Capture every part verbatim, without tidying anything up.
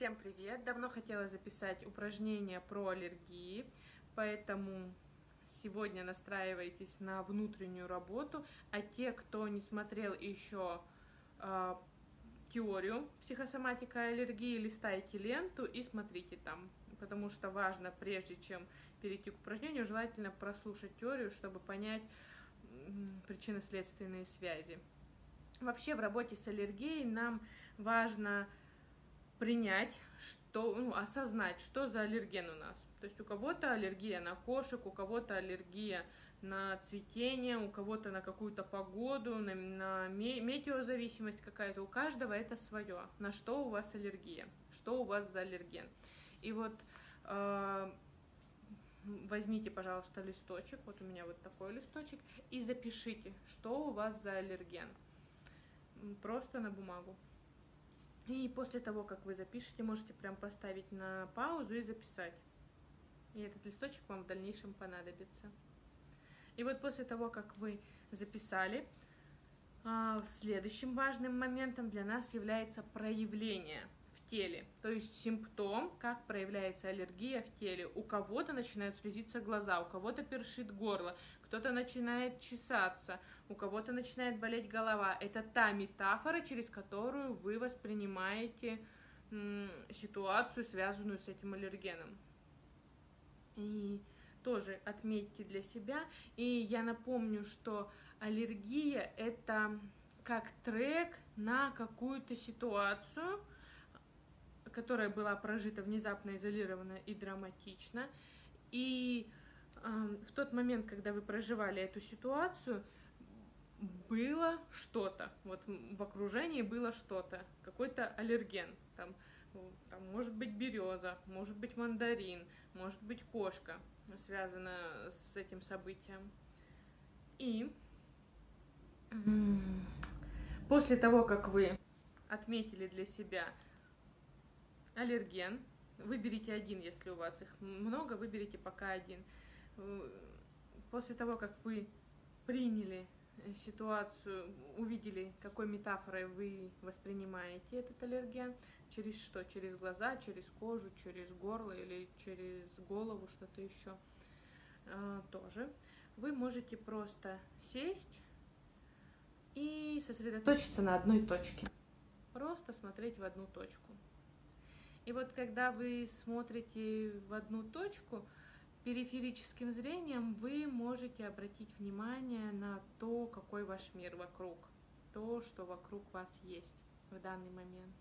Всем привет! Давно хотела записать упражнения про аллергии, поэтому сегодня настраивайтесь на внутреннюю работу, а те, кто не смотрел еще э, теорию психосоматика аллергии, листайте ленту и смотрите там, потому что важно, прежде чем перейти к упражнению, желательно прослушать теорию, чтобы понять причинно-следственные связи. Вообще в работе с аллергией нам важно принять, что, ну, осознать, что за аллерген у нас. То есть у кого-то аллергия на кошек, у кого-то аллергия на цветение, у кого-то на какую-то погоду, на, на метеозависимость какая-то. У каждого это свое. На что у вас аллергия, что у вас за аллерген. И вот э, возьмите, пожалуйста, листочек, вот у меня вот такой листочек, и запишите, что у вас за аллерген. Просто на бумагу. И после того, как вы запишете, можете прям поставить на паузу и записать. И этот листочек вам в дальнейшем понадобится. И вот после того, как вы записали, следующим важным моментом для нас является проявление в теле. То есть симптом, как проявляется аллергия в теле. У кого-то начинают слезиться глаза, у кого-то першит горло, кто-то начинает чесаться, у кого-то начинает болеть голова. Это та метафора, через которую вы воспринимаете м, ситуацию, связанную с этим аллергеном. И тоже отметьте для себя. И я напомню, что аллергия – это как трек на какую-то ситуацию, которая была прожита внезапно, изолированно и драматично. И э, в тот момент, когда вы проживали эту ситуацию, было что-то, вот в окружении было что-то, какой-то аллерген, там, там может быть береза, может быть мандарин, может быть кошка, связана с этим событием. И после того, как вы отметили для себя аллерген, выберите один, если у вас их много, выберите пока один. После того, как вы приняли ситуацию, увидели, какой метафорой вы воспринимаете этот аллерген, через что? Через глаза, через кожу, через горло или через голову, что-то еще а, тоже. Вы можете просто сесть и сосредоточиться на одной точке. Просто смотреть в одну точку. И вот когда вы смотрите в одну точку, периферическим зрением вы можете обратить внимание на то, какой ваш мир вокруг, то, что вокруг вас есть в данный момент.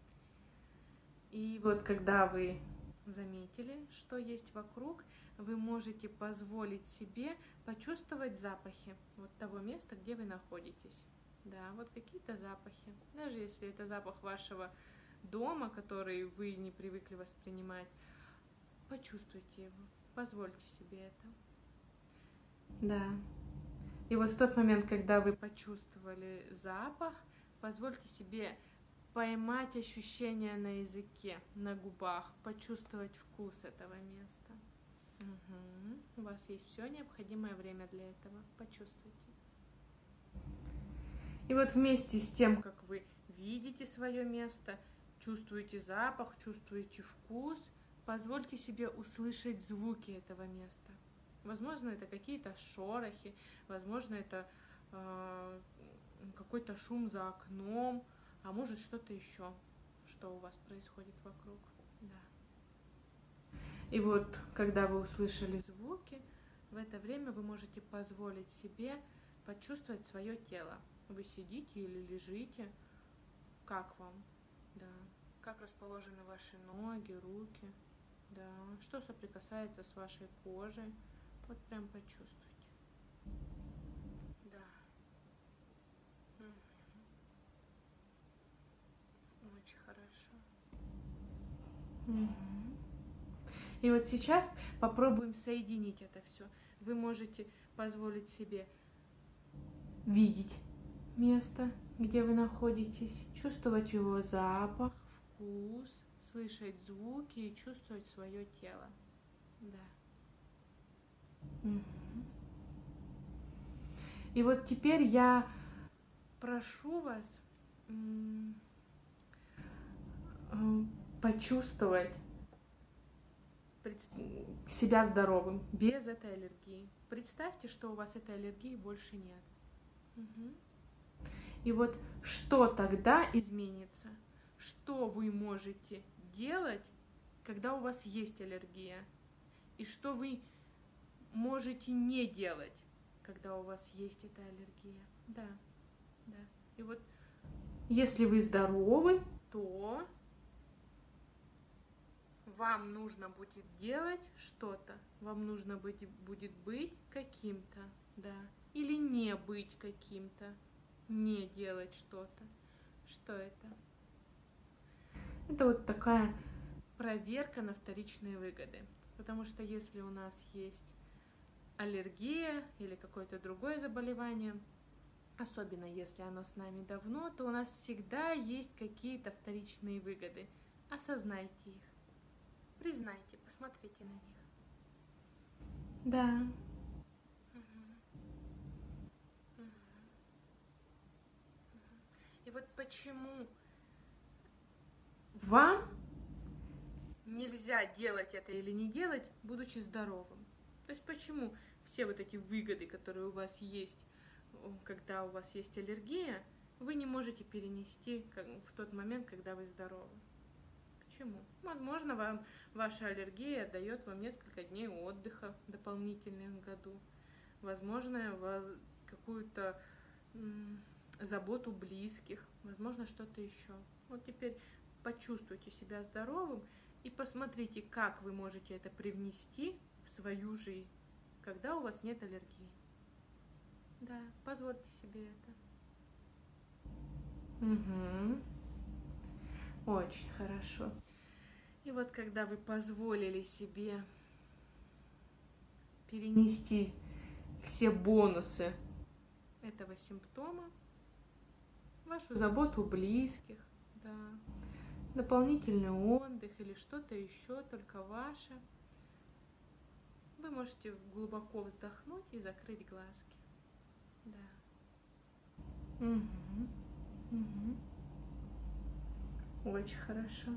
И вот когда вы заметили, что есть вокруг, вы можете позволить себе почувствовать запахи вот того места, где вы находитесь. Да, вот какие-то запахи. Даже если это запах вашего дома, который вы не привыкли воспринимать, почувствуйте его. Позвольте себе это. Да. И вот в тот момент, когда вы почувствовали запах, позвольте себе поймать ощущение на языке, на губах, почувствовать вкус этого места. Угу. У вас есть все необходимое время для этого. Почувствуйте. И вот вместе с тем, как вы видите свое место, чувствуете запах, чувствуете вкус, позвольте себе услышать звуки этого места. Возможно, это какие-то шорохи, возможно, это э, какой-то шум за окном, а может что-то еще, что у вас происходит вокруг. Да. И вот, когда вы услышали звуки, в это время вы можете позволить себе почувствовать свое тело. Вы сидите или лежите, как вам, да, как расположены ваши ноги, руки. Да, что соприкасается с вашей кожей, вот прям почувствуйте. Да. Угу. Очень хорошо. Угу. И вот сейчас попробуем соединить это все. Вы можете позволить себе видеть место, где вы находитесь, чувствовать его запах, вкус, слышать звуки и чувствовать свое тело. Да. Угу. И вот теперь я прошу вас почувствовать себя здоровым, без этой аллергии. Представьте, что у вас этой аллергии больше нет. Угу. И вот что тогда изменится? Что вы можете делать, когда у вас есть аллергия? И что вы можете не делать, когда у вас есть эта аллергия? Да, да. И вот если вы здоровы, то вам нужно будет делать что-то, вам нужно будет, будет быть каким-то, да, или не быть каким-то, не делать что-то. Что это? Это вот такая проверка на вторичные выгоды. Потому что если у нас есть аллергия или какое-то другое заболевание, особенно если оно с нами давно, то у нас всегда есть какие-то вторичные выгоды. Осознайте их. Признайте, посмотрите на них. Да. И вот почему вам нельзя делать это или не делать, будучи здоровым? То есть почему все вот эти выгоды, которые у вас есть, когда у вас есть аллергия, вы не можете перенести в тот момент, когда вы здоровы? Почему? Возможно, вам ваша аллергия дает вам несколько дней отдыха дополнительных в году. Возможно, вас какую-то заботу близких, возможно, что-то еще. Вот теперь почувствуйте себя здоровым и посмотрите, как вы можете это привнести в свою жизнь, когда у вас нет аллергии. Да, позвольте себе это. Угу. Очень хорошо. И вот когда вы позволили себе перенести все бонусы этого симптома, вашу заботу близких, да, дополнительный отдых или что-то еще, только ваше, вы можете глубоко вздохнуть и закрыть глазки. Да. Угу. Угу. Очень хорошо.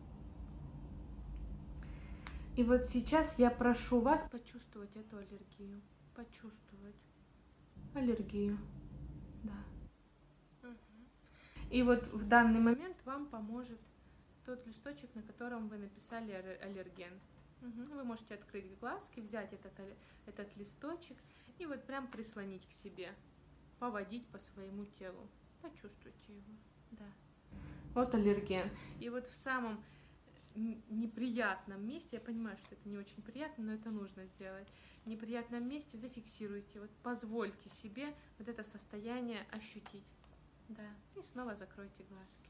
И вот сейчас я прошу вас почувствовать эту аллергию. Почувствовать аллергию. Да. Угу. И вот в данный момент вам поможет тот листочек, на котором вы написали аллерген. Угу. Вы можете открыть глазки, взять этот, этот листочек и вот прям прислонить к себе, поводить по своему телу. Почувствуйте его. Да. Вот аллерген. И вот в самом неприятном месте, я понимаю, что это не очень приятно, но это нужно сделать, в неприятном месте зафиксируйте, вот позвольте себе вот это состояние ощутить. Да. И снова закройте глазки.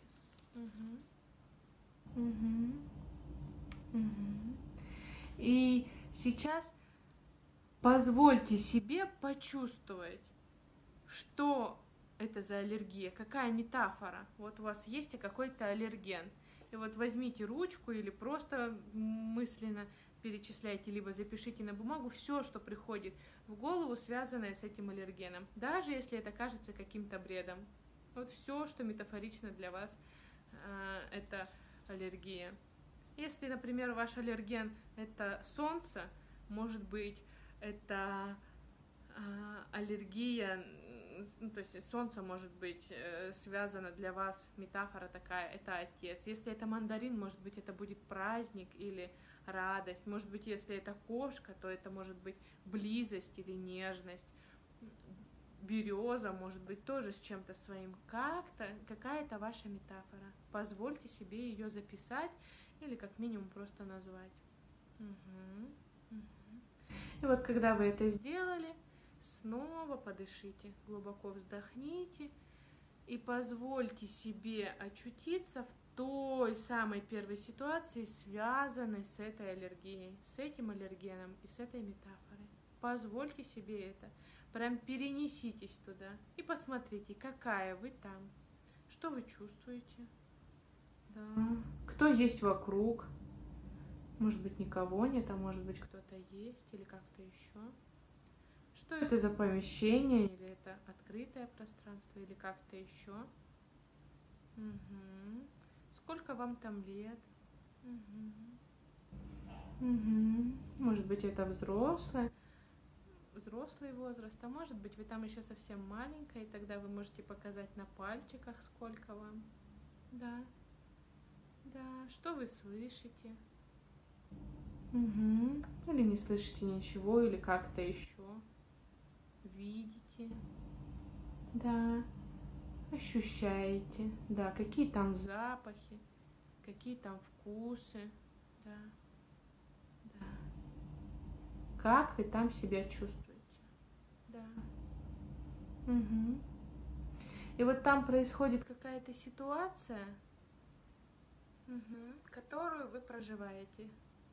Угу. Угу. Угу. И сейчас позвольте себе почувствовать, что это за аллергия, какая метафора. Вот у вас есть какой-то аллерген. И вот возьмите ручку или просто мысленно перечисляйте, либо запишите на бумагу все, что приходит в голову, связанное с этим аллергеном. Даже если это кажется каким-то бредом. Вот все, что метафорично для вас, это аллергия. Если, например, ваш аллерген это солнце, может быть, это аллергия, ну, то есть солнце может быть э, связано для вас, метафора такая, это отец. Если это мандарин, может быть, это будет праздник или радость. Может быть, если это кошка, то это может быть близость или нежность. Береза может быть тоже с чем-то своим. Как-то, какая-то ваша метафора. Позвольте себе ее записать или как минимум просто назвать. Угу. Угу. И вот когда вы это сделали, снова подышите, глубоко вздохните и позвольте себе очутиться в той самой первой ситуации, связанной с этой аллергией, с этим аллергеном и с этой метафорой. Позвольте себе это. Прям перенеситесь туда и посмотрите, какая вы там, что вы чувствуете. Да. Кто есть вокруг? Может быть, никого нет, а может быть, кто-то есть или как-то еще. Что это за помещение, или это открытое пространство, или как-то еще. Угу. Сколько вам там лет? Мгм. Мгм. Может быть, это взрослое, взрослый возраст, а может быть, вы там еще совсем маленькая, и тогда вы можете показать на пальчиках, сколько вам. Да, да, что вы слышите? Угу. Или не слышите ничего, или как-то еще видите. Да, ощущаете. Да, какие там запахи, какие там вкусы. Да, да. Как вы там себя чувствуете? Да. Угу. И вот там происходит какая-то ситуация, угу, которую вы проживаете.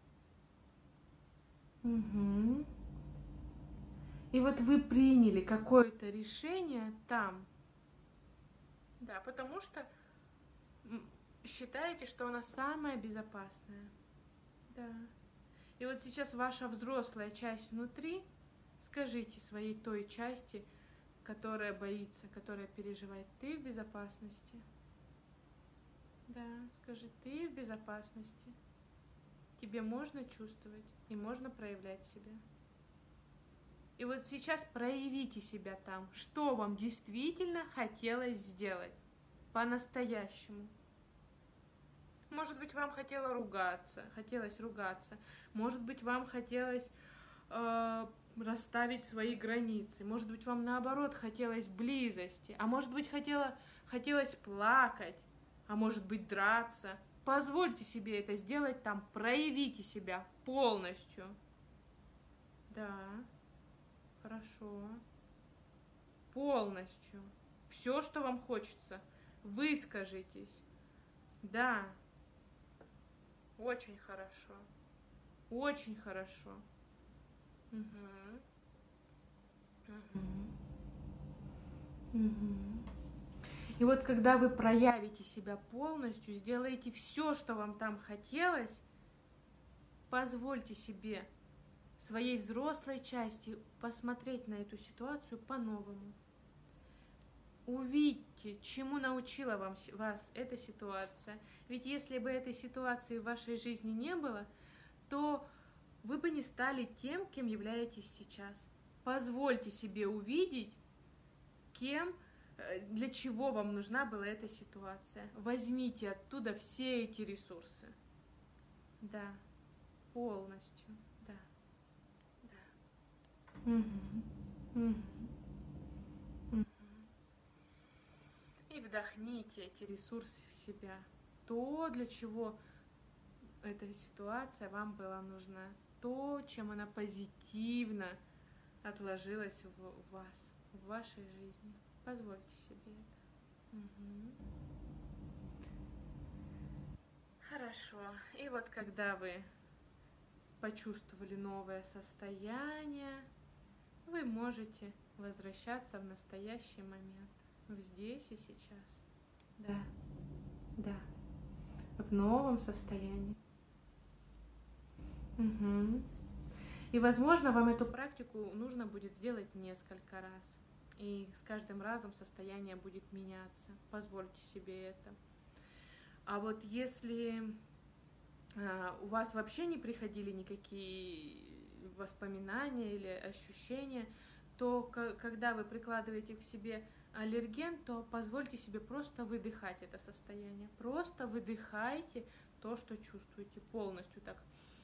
Угу. И вот вы приняли какое-то решение там. Да, потому что считаете, что оно самое безопасное. Да. И вот сейчас ваша взрослая часть внутри, скажите своей той части, которая боится, которая переживает, ты в безопасности. Да, скажи, ты в безопасности. Тебе можно чувствовать и можно проявлять себя. И вот сейчас проявите себя там, что вам действительно хотелось сделать по-настоящему. Может быть, вам хотелось ругаться, хотелось ругаться. Может быть, вам хотелось э, расставить свои границы. Может быть, вам наоборот хотелось близости. А может быть, хотело, хотелось плакать. А может быть, драться. Позвольте себе это сделать там, проявите себя полностью. Да, хорошо. Полностью. Все, что вам хочется. Выскажитесь. Да. Очень хорошо. Очень хорошо. Угу. Угу. Угу. И вот когда вы проявите себя полностью, сделаете все, что вам там хотелось, позвольте себе, своей взрослой части, посмотреть на эту ситуацию по-новому. Увидьте, чему научила вам, вас эта ситуация. Ведь если бы этой ситуации в вашей жизни не было, то вы бы не стали тем, кем являетесь сейчас. Позвольте себе увидеть, кем, для чего вам нужна была эта ситуация. Возьмите оттуда все эти ресурсы. Да, полностью, да, да. Угу. Угу. Угу. И вдохните эти ресурсы в себя. То, для чего эта ситуация вам была нужна. То, чем она позитивно отложилась в вас, в вашей жизни. Позвольте себе это. Угу. Хорошо. И вот когда вы почувствовали новое состояние, вы можете возвращаться в настоящий момент, в здесь и сейчас. Да, да, в новом состоянии. Угу. И, возможно, вам эту практику нужно будет сделать несколько раз. И с каждым разом состояние будет меняться. Позвольте себе это. А вот если а, у вас вообще не приходили никакие воспоминания или ощущения, то когда вы прикладываете к себе аллерген, то позвольте себе просто выдыхать это состояние. Просто выдыхайте то, что чувствуете полностью так.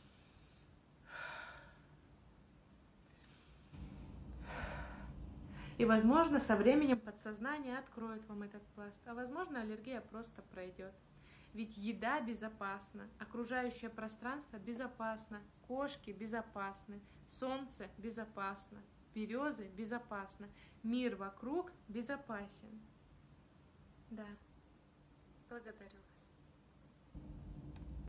И, возможно, со временем подсознание откроет вам этот пласт, а, возможно, аллергия просто пройдет. Ведь еда безопасна, окружающее пространство безопасно, кошки безопасны, солнце безопасно, березы безопасно, мир вокруг безопасен. Да, благодарю.